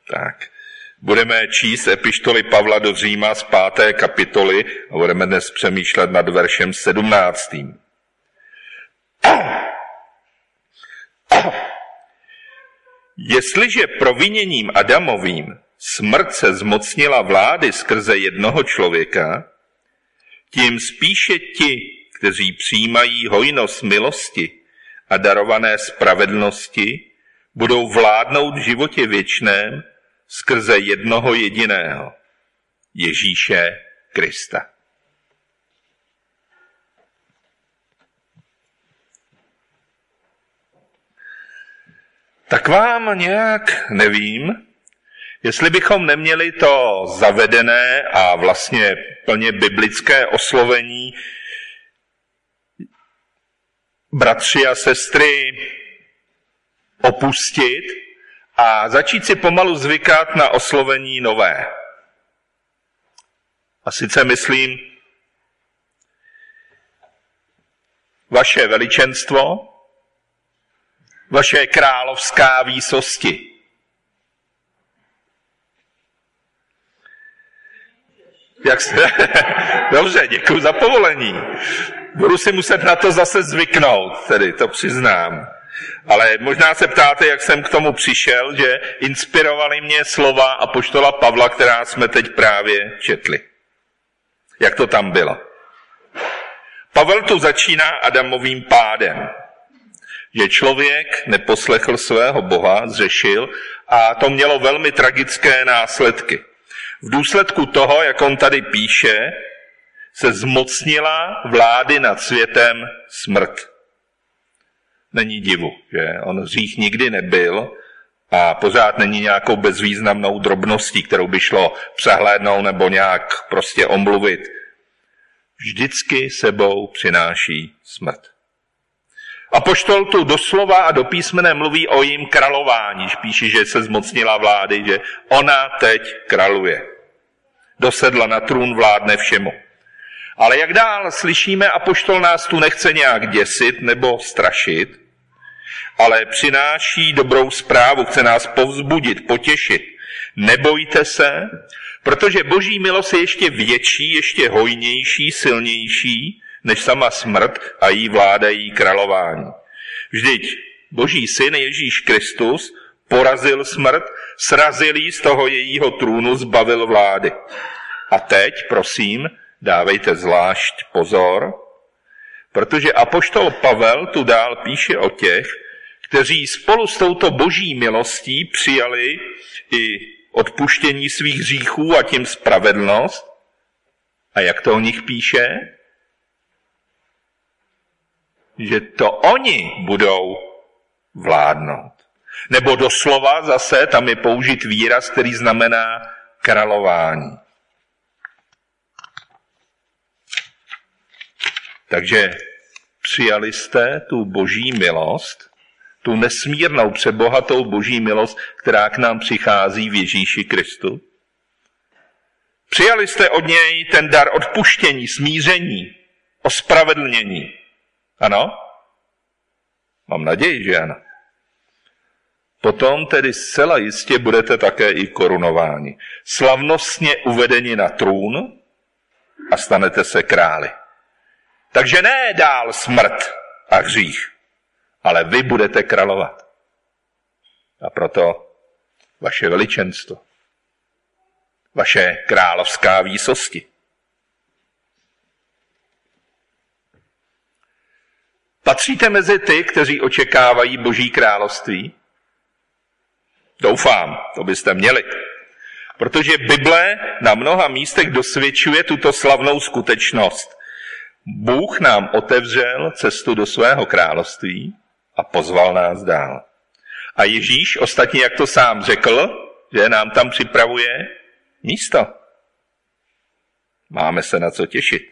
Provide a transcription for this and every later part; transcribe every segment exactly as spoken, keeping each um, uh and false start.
Tak, budeme číst epištoly Pavla do Říma z páté kapitoly a budeme dnes přemýšlet nad veršem sedmnáctým. Jestliže proviněním Adamovým smrt se zmocnila vlády skrze jednoho člověka, tím spíše ti, kteří přijímají hojnost milosti a darované spravedlnosti, budou vládnout v životě věčném skrze jednoho jediného, Ježíše Krista. Tak vám nějak nevím, jestli bychom neměli to zavedené a vlastně plně biblické oslovení bratři a sestry opustit a začít si pomalu zvykat na oslovení nové. A sice myslím, vaše veličenstvo, vaše královská výsosti. Jak se... Dobře, děkuji za povolení. Budu si muset na to zase zvyknout, tedy to přiznám. Ale možná se ptáte, jak jsem k tomu přišel, že inspirovaly mě slova apoštola Pavla, která jsme teď právě četli. Jak to tam bylo. Pavel tu začíná Adamovým pádem. Že člověk neposlechl svého Boha, zřešil a to mělo velmi tragické následky. V důsledku toho, jak on tady píše, se zmocnila vlády nad světem smrt. Není divu, že on hřích nikdy nebyl a pořád není nějakou bezvýznamnou drobností, kterou by šlo přehlédnout nebo nějak prostě omluvit. Vždycky sebou přináší smrt. Apoštol tu doslova a do písmene mluví o jejím králování, píše, že se zmocnila vlády, že ona teď králuje. Dosedla na trůn, vládne všemu. Ale jak dál slyšíme, apoštol nás tu nechce nějak děsit nebo strašit, ale přináší dobrou zprávu, chce nás povzbudit, potěšit. Nebojte se, protože boží milost je ještě větší, ještě hojnější, silnější, než sama smrt a jí vládají králování. Vždyť boží syn Ježíš Kristus porazil smrt, srazil jí z toho jejího trůnu, zbavil vlády. A teď, prosím, dávejte zvlášť pozor, protože apoštol Pavel tu dál píše o těch, kteří spolu s touto boží milostí přijali i odpuštění svých hříchů a tím spravedlnost. A jak to o nich píše? Že to oni budou vládnout. Nebo doslova zase tam je použit výraz, který znamená králování. Takže přijali jste tu boží milost, tu nesmírnou přebohatou boží milost, která k nám přichází v Ježíši Kristu. Přijali jste od něj ten dar odpuštění, smíření, ospravedlnění. Ano? Mám naději, že ano. Potom tedy zcela jistě budete také i korunováni. Slavnostně uvedeni na trůn a stanete se králi. Takže ne dál smrt a hřích, ale vy budete královat. A proto vaše veličenstvo, vaše královská výsosti. Patříte mezi ty, kteří očekávají boží království? Doufám, to byste měli. Protože Bible na mnoha místech dosvědčuje tuto slavnou skutečnost. Bůh nám otevřel cestu do svého království a pozval nás dál. A Ježíš, ostatně jak to sám řekl, že nám tam připravuje místo. Máme se na co těšit.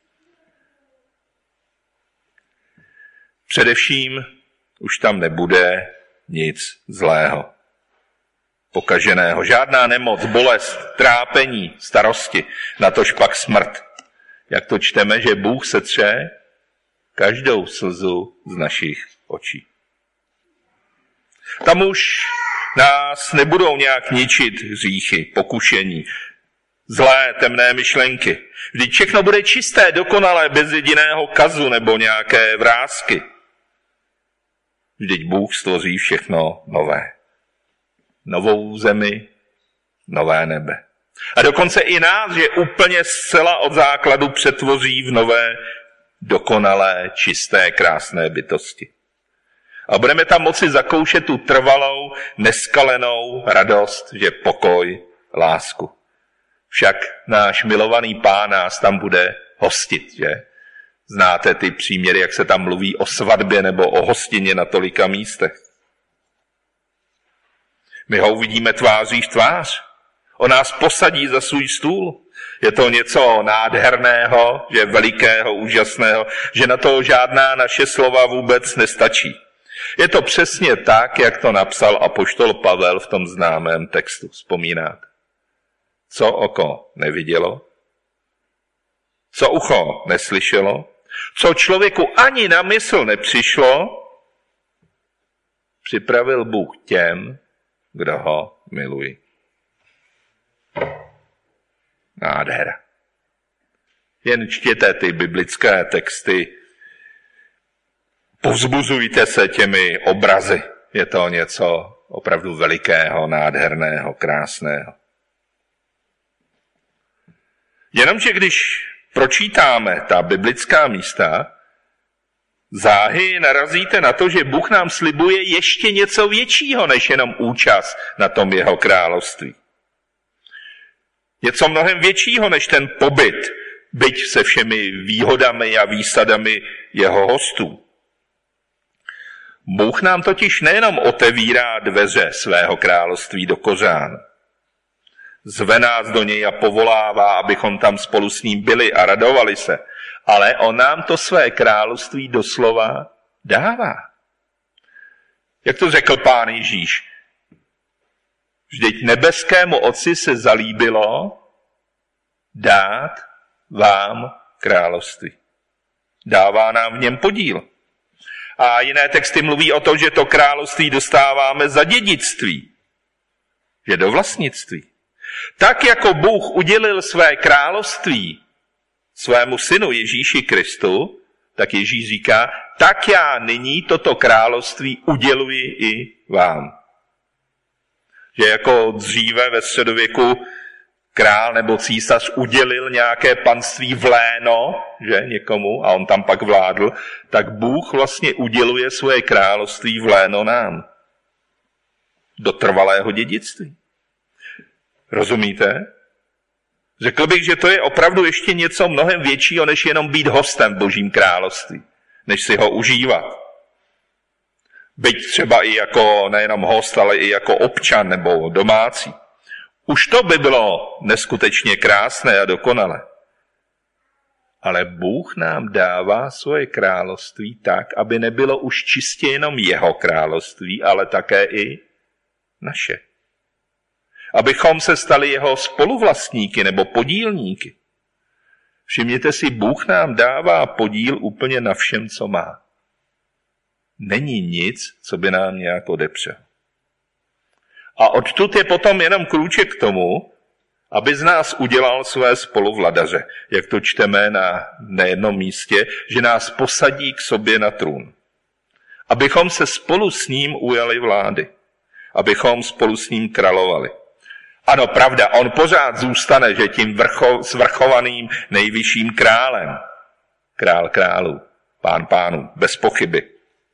Především už tam nebude nic zlého, pokaženého. Žádná nemoc, bolest, trápení, starosti, natož pak smrt. Jak to čteme, že Bůh setře každou slzu z našich očí. Tam už Nás nebudou nějak ničit hříchy, pokušení, zlé, temné myšlenky. Vždyť všechno bude čisté, dokonalé, bez jediného kazu nebo nějaké vrásky. Vždyť Bůh stvoří všechno nové. Novou zemi, nové nebe. A dokonce i nás, že úplně zcela od základu přetvoří v nové, dokonalé, čisté, krásné bytosti. A budeme tam moci zakoušet tu trvalou, neskalenou radost, že pokoj, lásku. Však náš milovaný Pán nás tam bude hostit, že? Znáte ty příměry, jak se tam mluví o svatbě nebo o hostině na tolika místech. My ho uvidíme tváří v tvář. On nás posadí za svůj stůl. Je to něco nádherného, že velikého, úžasného, že na to žádná naše slova vůbec nestačí. Je to přesně tak, jak to napsal apoštol Pavel v tom známém textu. Vzpomínáte? Co oko nevidělo? Co ucho neslyšelo? Co člověku ani na mysl nepřišlo, připravil Bůh těm, kdo ho milují. Nádhera. Jen čtěte ty biblické texty, povzbuzujte se těmi obrazy. Je to něco opravdu velikého, nádherného, krásného. Jenomže když pročítáme ta biblická místa, záhy narazíte na to, že Bůh nám slibuje ještě něco většího, než jenom účast na tom jeho království. Něco mnohem většího, než ten pobyt, byť se všemi výhodami a výsadami jeho hostů. Bůh nám totiž nejenom otevírá dveře svého království do kořán, zve nás do něj a povolává, abychom tam spolu s ním byli a radovali se, ale on nám to své království doslova dává. Jak to řekl Pán Ježíš? Vždyť nebeskému Otci se zalíbilo dát vám království. Dává nám v něm podíl. A jiné texty mluví o tom, že to království dostáváme za dědictví. Že do vlastnictví. Tak jako Bůh udělil své království svému synu Ježíši Kristu, tak Ježíš říká, tak já nyní toto království uděluji i vám. Že jako dříve ve středověku král nebo císař udělil nějaké panství v léno, že někomu, a on tam pak vládl, tak Bůh vlastně uděluje svoje království v léno nám. Do trvalého dědictví. Rozumíte? Řekl bych, že to je opravdu ještě něco mnohem většího, než jenom být hostem v Božím království. Než si ho užívat. Byť třeba i jako nejenom host, ale i jako občan nebo domácí. Už to by bylo neskutečně krásné a dokonalé. Ale Bůh nám dává svoje království tak, aby nebylo už čistě jenom jeho království, ale také i naše. Abychom se stali jeho spoluvlastníky nebo podílníky. Všimněte si, Bůh nám dává podíl úplně na všem, co má. Není nic, co by nám nějak odepřel. A odtud je potom jenom krůček k tomu, aby z nás udělal své spoluvladaře, jak to čteme na nejednom místě, že nás posadí k sobě na trůn. Abychom se spolu s ním ujali vlády. Abychom spolu s ním královali. Ano, pravda, on pořád zůstane, že tím vrcho, svrchovaným nejvyšším králem. Král králů, pán pánů, bez pochyby.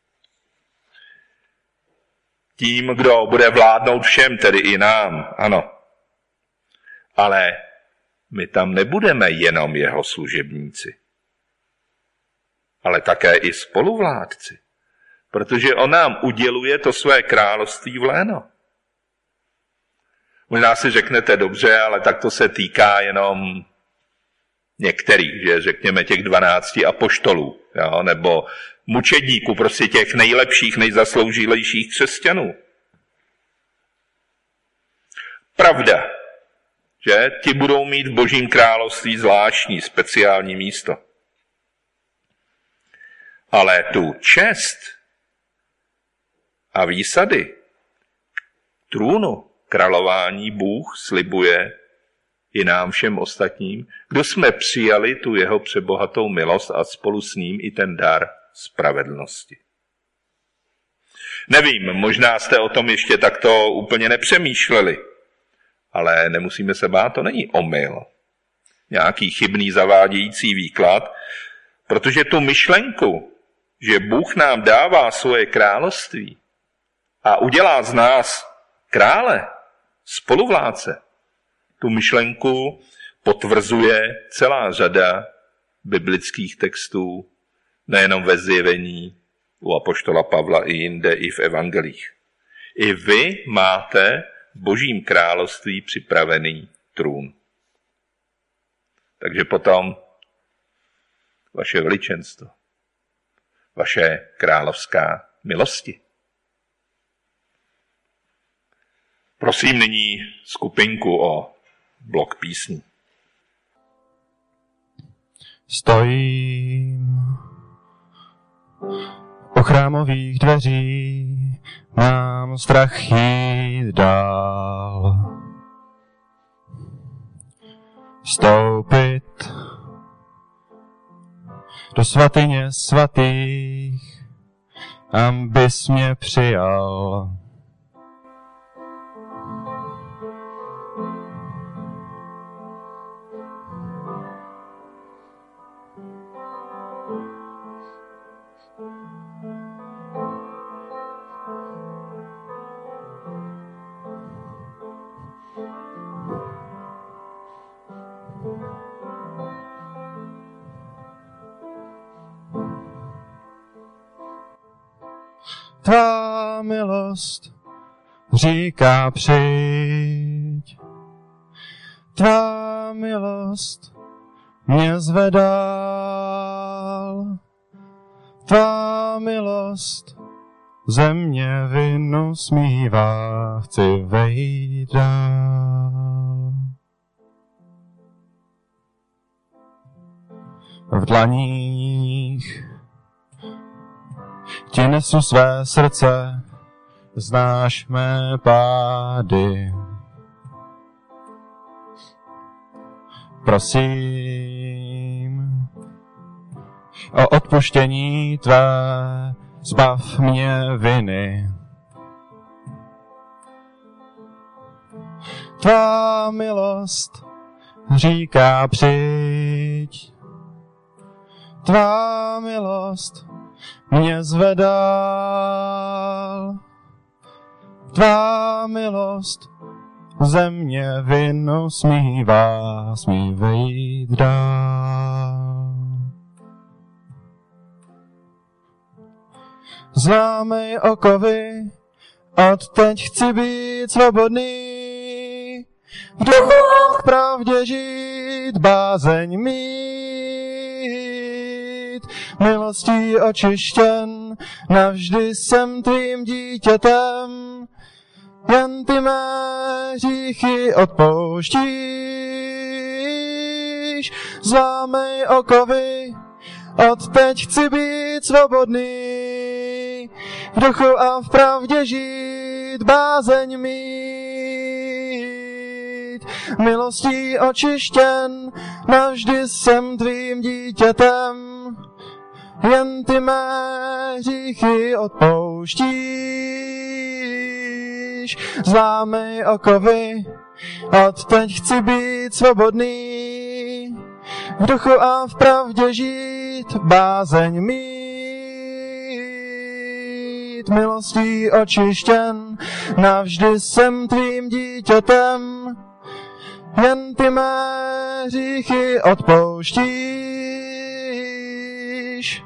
Tím, kdo bude vládnout všem, tedy i nám, ano. Ale my tam nebudeme jenom jeho služebníci, ale také i spoluvládci, protože on nám uděluje to své království v léno. Možná si řeknete dobře, ale tak to se týká jenom některých, že řekněme těch dvanácti apoštolů, jo, nebo mučedníků, prostě těch nejlepších, nejzasloužilejších křesťanů. Pravda, že ti budou mít v Božím království zvláštní, speciální místo. Ale tu čest a výsady, trůnu králování Bůh slibuje i nám všem ostatním, kdo jsme přijali tu jeho přebohatou milost a spolu s ním i ten dar spravedlnosti. Nevím, možná jste o tom ještě takto úplně nepřemýšleli, ale nemusíme se bát, to není omyl. Nějaký chybný zavádějící výklad, protože tu myšlenku, že Bůh nám dává svoje království a udělá z nás krále, spoluvládce, tu myšlenku potvrzuje celá řada biblických textů, nejenom ve Zjevení, u apoštola Pavla i jinde, i v evangelích. I vy máte v Božím království připravený trůn. Takže potom vaše veličenstvo, vaše královská milosti. Prosím nyní skupinku o blok písní. Stojím u chrámových dveří, mám strach jít dál. Vstoupit do svatyně svatých, abys mě přijal. Tvá milost říká přijď, tvá milost mě zvedal, tvá milost země vinu smívá, chci vejít dál. V dlaních ti nesu své srdce, znáš mé pády. Prosím o odpuštění tvé, zbav mě viny. Tvá milost říká přijď, tvá milost mě zvedal, tvá milost země vinu smívá, smí vejít dál. Zlámej okovy, odteď chci být svobodný, v duchu a v pravdě žít, bázeň mít, milostí očištěn, navždy jsem tvým dítětem, jen ty mé hříchy odpouštíš. Zlámej okovy, odteď chci být svobodný, v duchu a v pravdě žít, bázeň mít, milostí očištěn, navždy jsem tvým dítětem, jen ty mé hříchy odpouštíš. Zlámej okovy, odteď chci být svobodný, v duchu a v pravdě žít, bázeň mít, milostí očištěn, navždy jsem tvým dítětem, jen ty mé hříchy odpouštíš.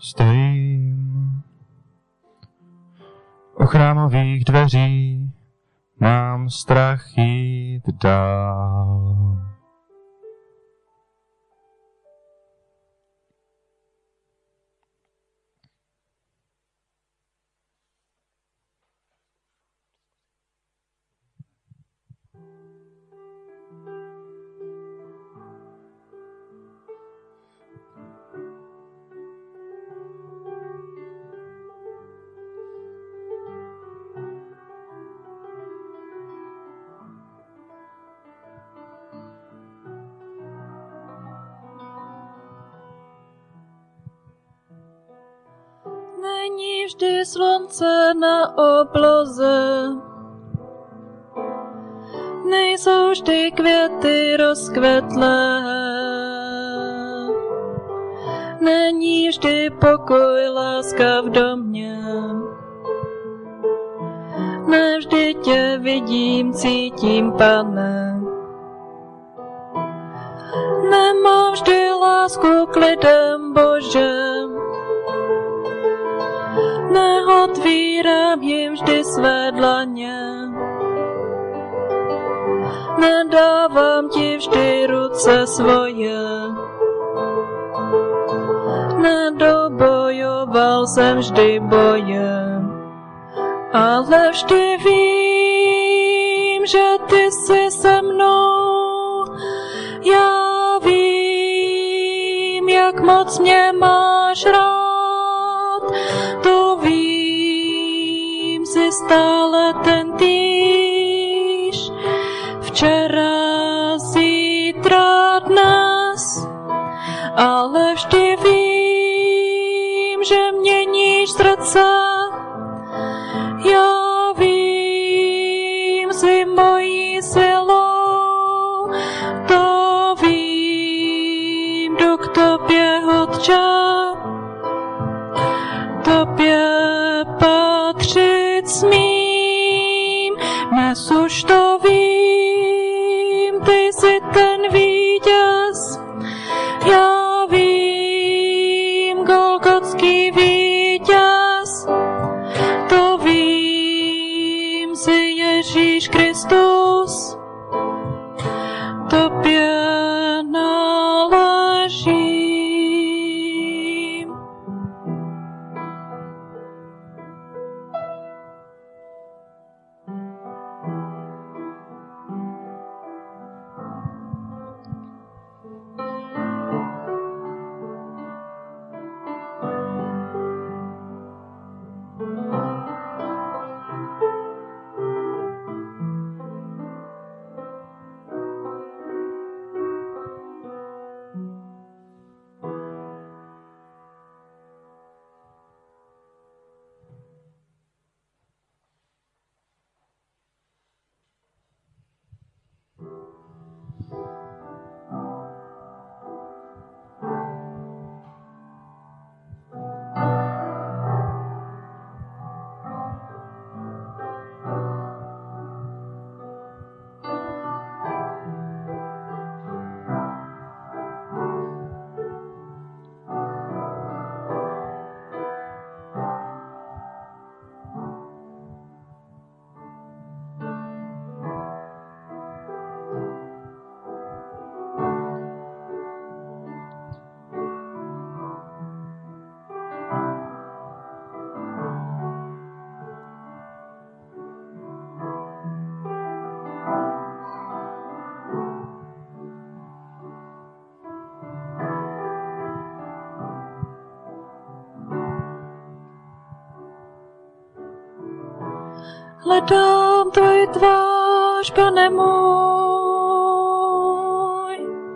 stojím u chrámových dveří, mám strach jít dál. Není vždy slunce na obloze, nejsou vždy květy rozkvetlé, není vždy pokoj, láska v domě, nevždy tě vidím, cítím, Pane. Nemám vždy lásku k lidem, Bože, neotvírám jim vždy své dlaně, nedávám ti vždy ruce svoje, nedobojoval jsem vždy boje, ale vždy vím, že ty jsi se mnou, já vím, jak moc mě máš rád, to vím, jsi stále ten týž, včera, zítra, dnes, ale vždy vím, že měníš srdce, já vím, jsi mojí silou, to vím, jdu k tobě, Otče, tobě patřit smím, dnes už to vím, ty jsi ten vítěz, já vím, golgotský vítěz, to vím, jsi Ježíš Kristus, tobě náležím. Hledám tvoji tvář, Pane můj.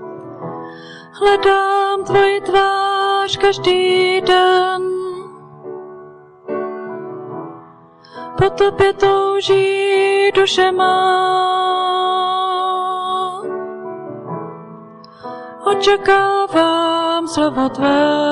Hledám tvoji tvář každý den. Po tobě touží duše má. Očekávám slovo tvé.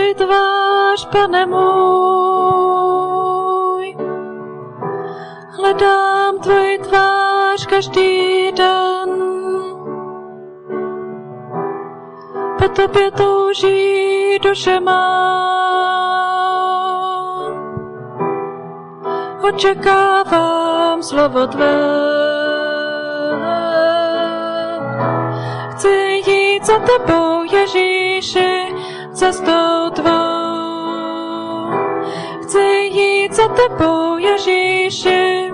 tvoj tvář, Pane můj. Hledám tvoj tvář každý den. Po tobě touží duše má. Očekávám slovo tvé. Chci jít za tebou, Ježíši, cestou tvou. Chci jít za tebou, Ježíši.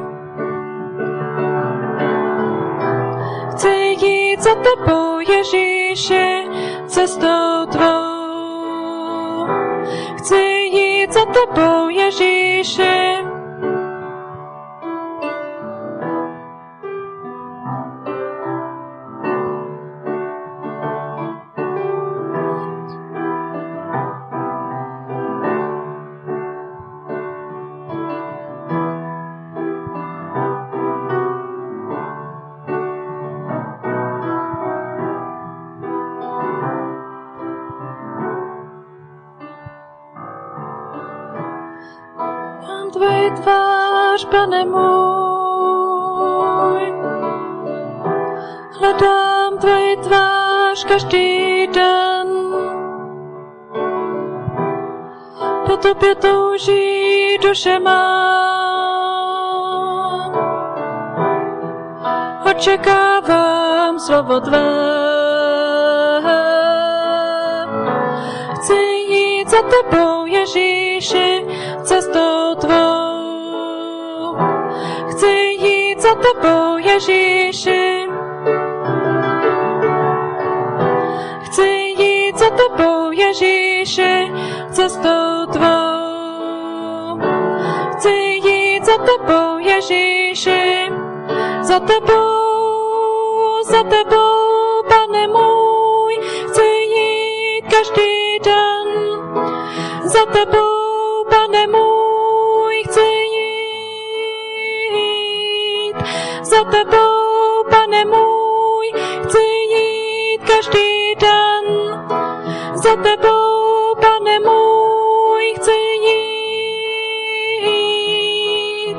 Chci jít za tebou, Ježíši, cestou tvou. Chci jít za tebou, Ježíši. Tvoj tvář, Pane můj. Hledám tvoj tvář každý den. Po tobě touží duše má. Očekávám slovo tvé. Chci jít za tebou, Ježíši, cestou tvou. Chci jít za tebou, Ježíši. Chci jít za tebou, Ježíši, cestou tvou. Chci jít za tebou, Ježíši, za tebou, za tebou, Pane můj. Chci jít každý den za tebou, Pane můj, chci jít. Za tebou, Pane můj, chci jít každý den. Za tebou, Pane můj, chci jít.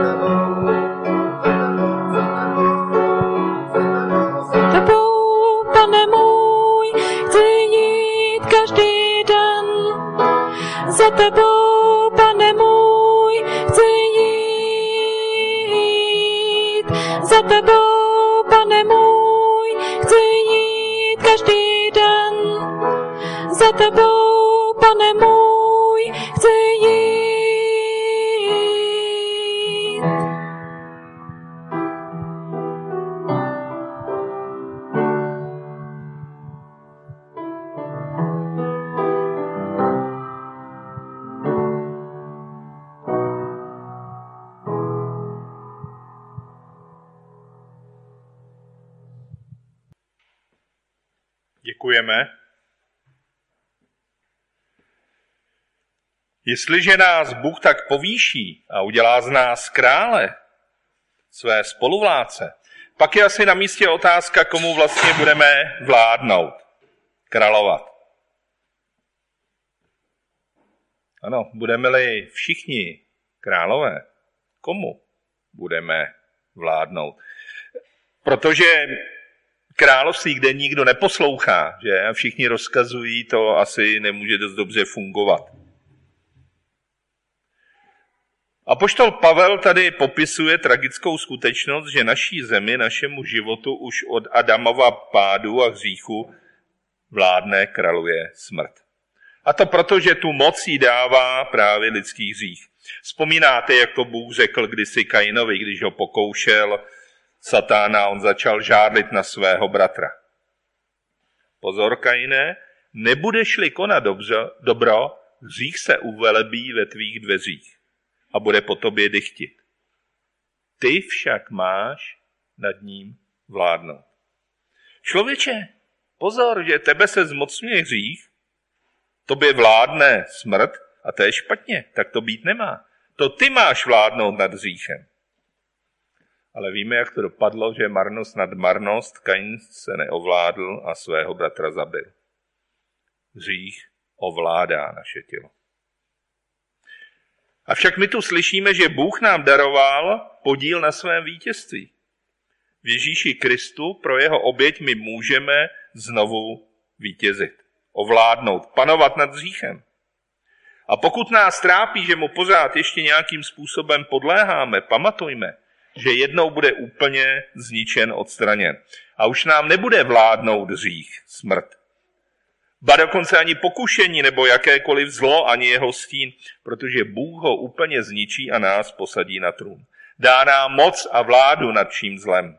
Za tebou, Pane můj, chci jít každý den. Za tebou, Pane můj, chci jít. Za tebou, Pane můj, chci jít každý den. Za tebou, Pane můj, chci jít. Děkujeme. Jestliže nás Bůh tak povýší a udělá z nás krále, své spoluvládce, pak je asi na místě otázka, komu vlastně budeme vládnout, královat. Ano, budeme-li všichni králové, komu budeme vládnout? Protože království, kde nikdo neposlouchá, že a všichni rozkazují, to asi nemůže dost dobře fungovat. Apoštol Pavel tady popisuje tragickou skutečnost, že naší zemi, našemu životu už od Adamova pádu a hříchu vládne, králuje smrt. A to proto, že tu moc jí dává právě lidský hřích. Vzpomínáte, jak to Bůh řekl kdysi Kainovi, když ho pokoušel Satána, on začal žádlit na svého bratra. Pozor, Kaine, nebudeš-li konat dobře, dobro, hřích se uvelebí ve tvých dveřích a bude po tobě dychtit. Ty však máš nad ním vládnout. Člověče, pozor, že tebe se zmocňuje hřích, tobě vládne smrt a to je špatně, tak to být nemá. To ty máš vládnout nad hříchem. Ale víme, jak to dopadlo, že marnost nad marnost, Kain se neovládl a svého bratra zabil. Hřích ovládá naše tělo. Avšak my tu slyšíme, že Bůh nám daroval podíl na svém vítězství. V Ježíši Kristu pro jeho oběť my můžeme znovu vítězit, ovládnout, panovat nad hříchem. A pokud nás trápí, že mu pořád ještě nějakým způsobem podléháme, pamatujme, že jednou bude úplně zničen, odstraněn. A už nám nebude vládnout hřích, smrt. Ba dokonce ani pokušení nebo jakékoliv zlo, ani jeho stín, protože Bůh ho úplně zničí a nás posadí na trůn. Dá nám moc a vládu nad vším zlem.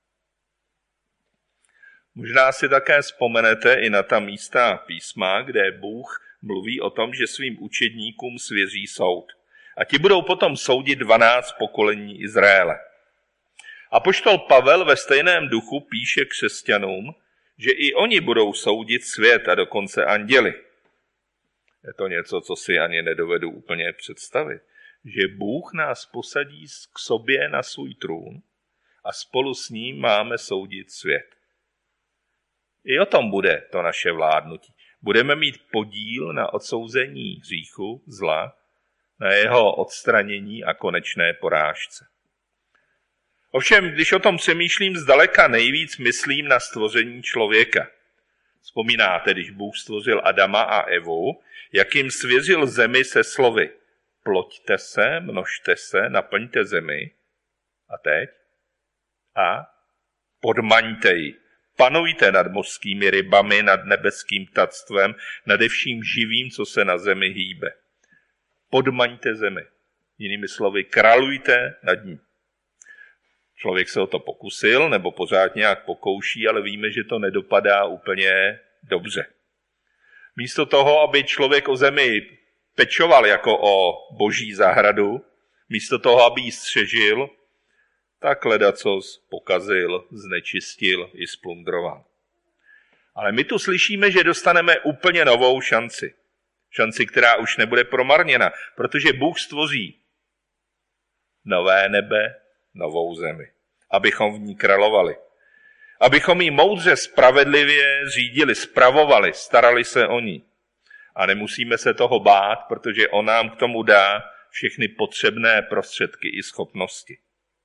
Možná si také vzpomenete i na ta místa písma, kde Bůh mluví o tom, že svým učedníkům svěří soud. A ti budou potom soudit dvanáct pokolení Izraele. Apoštol Pavel ve stejném duchu píše křesťanům, že i oni budou soudit svět a dokonce anděli. Je to něco, co si ani nedovedu úplně představit. Že Bůh nás posadí k sobě na svůj trůn a spolu s ním máme soudit svět. I o tom bude to naše vládnutí. Budeme mít podíl na odsouzení hříchu, zla, na jeho odstranění a konečné porážce. Ovšem, když o tom přemýšlím zdaleka nejvíc, myslím na stvoření člověka. Vzpomínáte, když Bůh stvořil Adama a Evu, jak jim svěřil zemi se slovy: ploďte se, množte se, naplňte zemi. A teď? A podmaňte ji. Panujte nad mořskými rybami, nad nebeským ptactvem, nade vším živým, co se na zemi hýbe. Podmaňte zemi. Jinými slovy, králujte nad ní. Člověk se o to pokusil, nebo pořád nějak pokouší, ale víme, že to nedopadá úplně dobře. Místo toho, aby člověk o zemi pečoval jako o boží zahradu, místo toho, aby ji střežil, tak ledacos pokazil, znečistil i splundroval. Ale my tu slyšíme, že dostaneme úplně novou šanci. Šanci, která už nebude promarněna, protože Bůh stvoří nové nebe, novou zemi, abychom v ní královali. Abychom ji moudře, spravedlivě řídili, spravovali, starali se o ní. A nemusíme se toho bát, protože on nám k tomu dá všechny potřebné prostředky i schopnosti.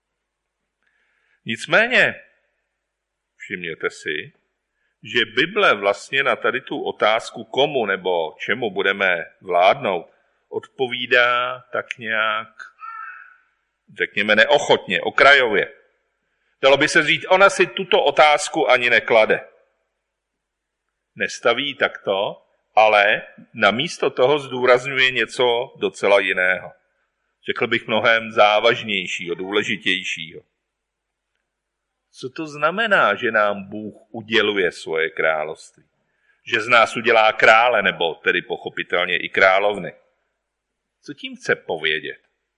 Nicméně, všimněte si, že Bible vlastně na tady tu otázku, komu nebo čemu budeme vládnout, odpovídá tak nějak, řekněme, neochotně, okrajově. Dalo by se říct, ona si tuto otázku ani neklade. Nestaví takto, ale namísto toho zdůrazňuje něco docela jiného. Řekl bych mnohem závažnějšího, důležitějšího. Co to znamená, že nám Bůh uděluje svoje království? Že z nás udělá krále, nebo tedy pochopitelně i královny? Co tím chce povědět?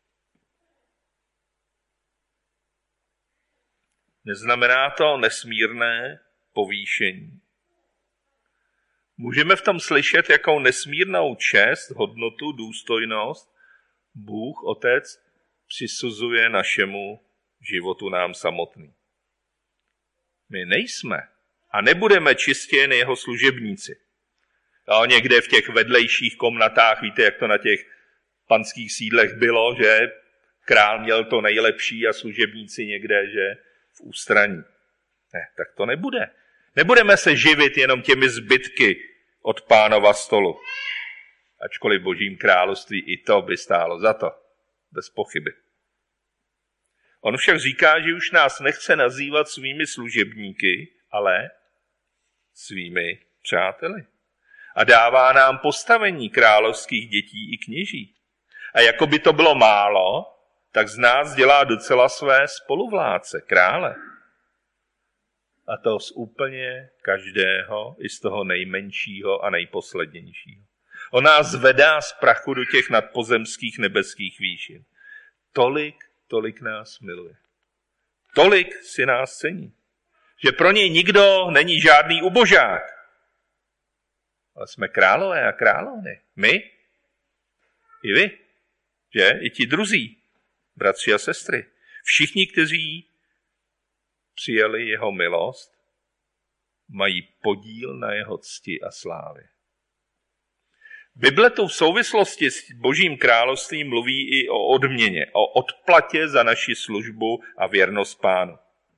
Neznamená to nesmírné povýšení? Můžeme v tom slyšet, jakou nesmírnou čest, hodnotu, důstojnost Bůh, Otec, přisuzuje našemu životu nám samotným. My nejsme a nebudeme čistě jen jeho služebníci. A někde v těch vedlejších komnatách, víte, jak to na těch panských sídlech bylo, že král měl to nejlepší a služebníci někde, že v ústraní. Ne, tak to nebude. Nebudeme se živit jenom těmi zbytky od Pánova stolu. Ačkoliv v Božím království i to by stálo za to. Bez pochyby. On však říká, že už nás nechce nazývat svými služebníky, ale svými přáteli. A dává nám postavení královských dětí i kněží. A jako by to bylo málo, tak z nás dělá docela své spoluvládce, krále. A to z úplně každého, i z toho nejmenšího a nejposlednějšího. On nás zvedá z prachu do těch nadpozemských nebeských výšin. Tolik, tolik nás miluje. Tolik si nás cení. Že pro něj nikdo není žádný ubožák. Ale jsme králové a královny. My i vy. Že? I ti druzí. Bratři a sestry. Všichni, kteří přijali jeho milost, mají podíl na jeho cti a slávě. Bible tu v souvislosti s Božím královstvím mluví i o odměně, o odplatě za naši službu a věrnost Pánu.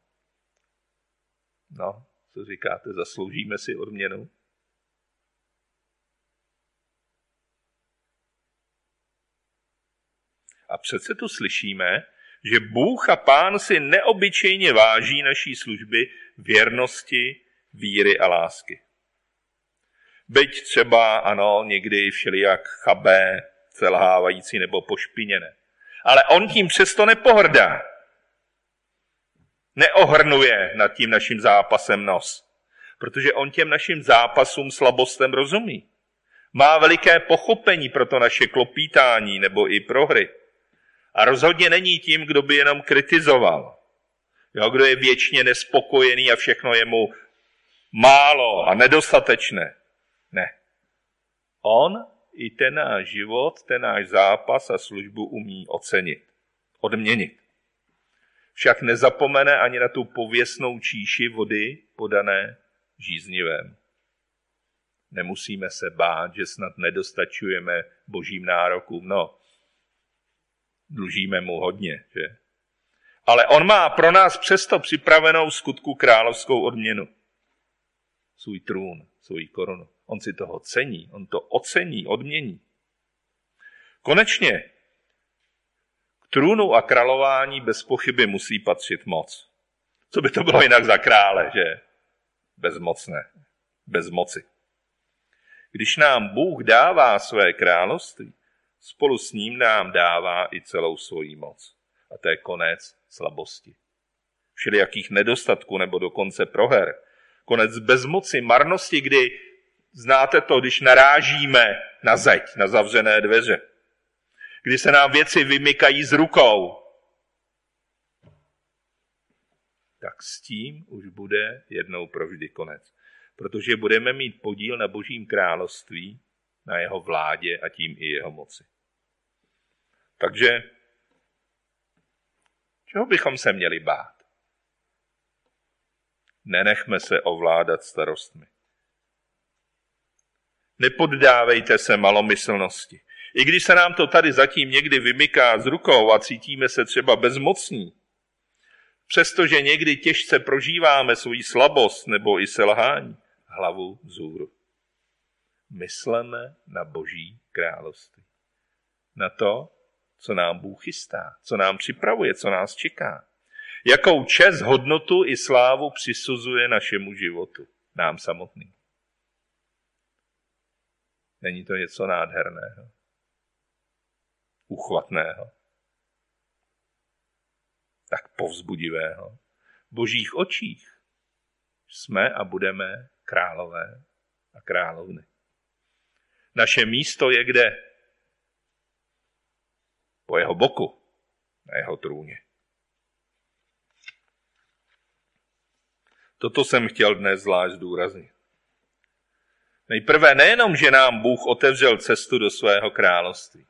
No, co říkáte, zasloužíme si odměnu? A přece tu slyšíme, že Bůh a Pán si neobyčejně váží naší služby, věrnosti, víry a lásky. Byť třeba, ano, někdy všelijak chabé, selhávající nebo pošpiněné. Ale on tím přesto nepohrdá. Neohrnuje nad tím naším zápasem nos. Protože on těm našim zápasům, slabostem rozumí. Má veliké pochopení pro to naše klopítání nebo i prohry. A rozhodně není tím, kdo by jenom kritizoval. Jo, kdo je věčně nespokojený a všechno je mu málo a nedostatečné. Ne. On i ten náš život, ten náš zápas a službu umí ocenit, odměnit. Však nezapomene ani na tu pověstnou číši vody podané žíznivém. Nemusíme se bát, že snad nedostačujeme Božím nárokům. No, dlužíme mu hodně, že? Ale on má pro nás přesto připravenou skutku královskou odměnu. Svůj trůn, svou korunu. On si toho cení, on to ocení, odmění. Konečně k trůnu a králování bez pochyby musí patřit moc. Co by to bylo jinak za krále, že? Bezmocné, bez moci. Když nám Bůh dává své království, spolu s ním nám dává i celou svoji moc. A to je konec slabosti. Všelijakých nedostatků nebo dokonce proher. Konec bezmoci, marnosti, kdy znáte to, když narážíme na zeď, na zavřené dveře. Kdy se nám věci vymykají z rukou. Tak s tím už bude jednou provždy konec. Protože budeme mít podíl na Božím království, na jeho vládě a tím i jeho moci. Takže čeho bychom se měli bát? Nenechme se ovládat starostmi. Nepoddávejte se malomyslnosti. I když se nám to tady zatím někdy vymyká z rukou a cítíme se třeba bezmocní, přestože někdy těžce prožíváme svou slabost nebo i selhání, hlavu vzhůru. Mysleme na Boží království. Na to, co nám Bůh chystá, co nám připravuje, co nás čeká. Jakou čest, hodnotu i slávu přisuzuje našemu životu, nám samotným. Není to něco nádherného, uchvatného, tak povzbudivého. V Božích očích jsme a budeme králové a královny. Naše místo je kde? Po jeho boku, na jeho trůně. Toto jsem chtěl dnes zvlášť zdůraznit. Nejprve nejenom, že nám Bůh otevřel cestu do svého království,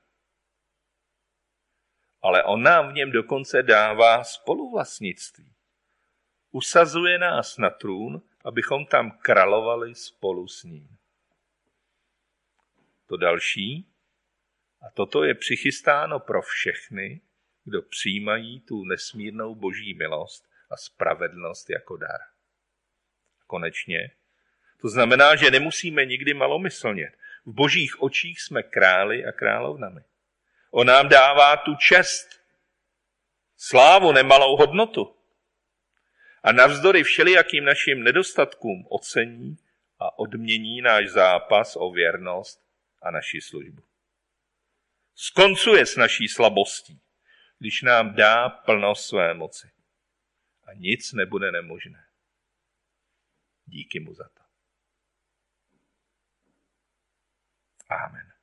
ale on nám v něm dokonce dává spoluvlastnictví. Usazuje nás na trůn, abychom tam královali spolu s ním. To další, a toto je přichystáno pro všechny, kdo přijímají tu nesmírnou Boží milost a spravedlnost jako dar. Konečně, to znamená, že nemusíme nikdy malomyslnět. V Božích očích jsme králi a královnami. On nám dává tu čest, slávu, nemalou hodnotu. A navzdory všelijakým našim nedostatkům ocení a odmění náš zápas o věrnost a naši službu. Skoncuje s naší slabostí, když nám dá plnost své moci. A nic nebude nemožné. Díky mu za to. Amen.